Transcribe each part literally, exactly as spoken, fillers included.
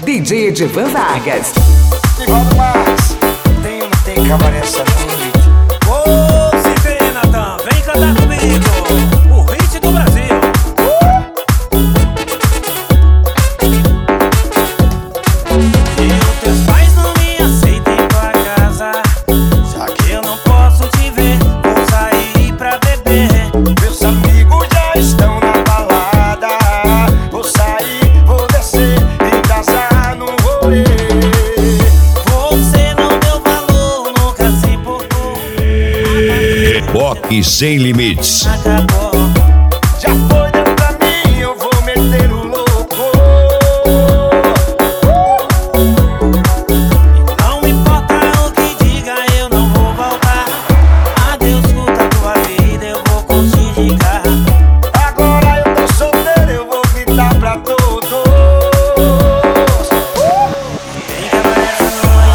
D J Edivan Vargas. Nivaldo Marques, tem ou não tem cabaré essa noite? Ô, Cifê, Natan, vem cantar comigo o hit do Brasil. E os teus pais não me aceitam em tua casa, já que eu não posso te ver, vou sair pra beber. Meus amigos já estão na balada, vou sair, vou descer e casar no rolê. Você não deu valor, nunca se importou. Rock Sem Limites. Acabou. Já foi, deu pra mim, eu vou meter o louco. Não importa o que diga, eu não vou voltar. Adeus, curta a tua vida, eu vou conseguir. Agora eu tô solteiro, eu vou gritar pra todos. Tem que acabar essa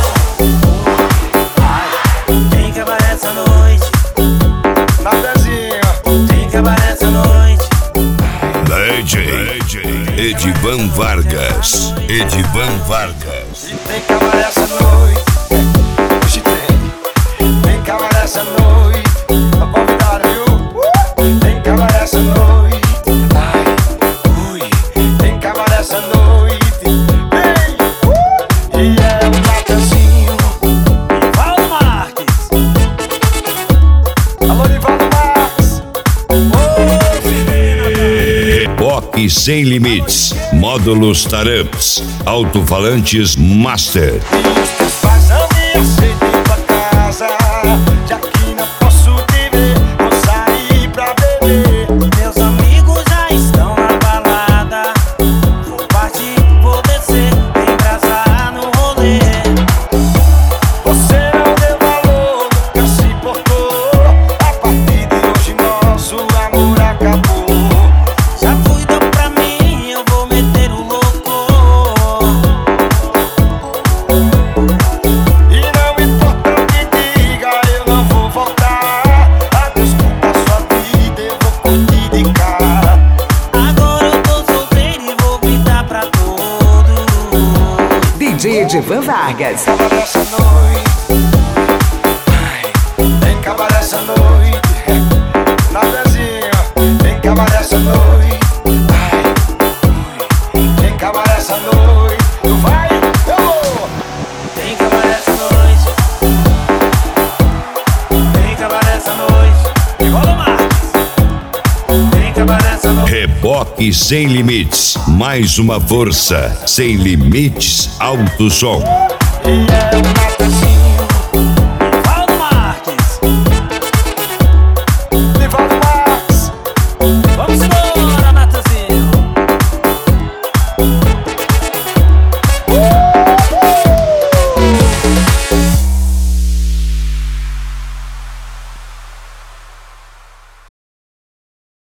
noite. Tem que acabar essa noite. Na pezinha, Tem que acabar essa noite. D J Edivan Vargas. Edivan Vargas. e tem que acabar essa noite. Hoje tem, tem que acabar essa noite. Tá convidado, viu? Tem que acabar essa noite. Ai, ui, tem que acabar essa noite. Ei, e é um Natanzinho. Nivaldo Marques. Alô, Nivaldo Marques. Rock Sem Limites. Módulos Taramps. Alto-falantes Master. E os teus pais não me aceitam em tua casa, já que não posso te ver, vou sair pra beber. Meus amigos já estão na balada, vou partir, vou descer, embrasar no rolê. Você não deu valor, nunca se importou. A partir de hoje nosso amor acabou. Já fui, deu pra mim, eu vou meter o louco. E não importa o que diga, eu não vou voltar. Adeus, culpa a sua vida, eu vou curtir de cara. Agora eu tô solteiro e vou gritar pra todos. D J Edivan Vargas. Tem que acabar essa noite. Ai, tem que acabar essa noite. Na pezinha, tem que acabar essa noite. Ai, ui, tem que acabar essa noite. Tu vai, eu vou. Tem que acabar essa noite. Tem que acabar essa noite. Nivaldo Marques. Tem que acabar essa noite. Reboque Sem Limites. Mais uma força. Sem Limites Alto Som. E é um Natanzinho.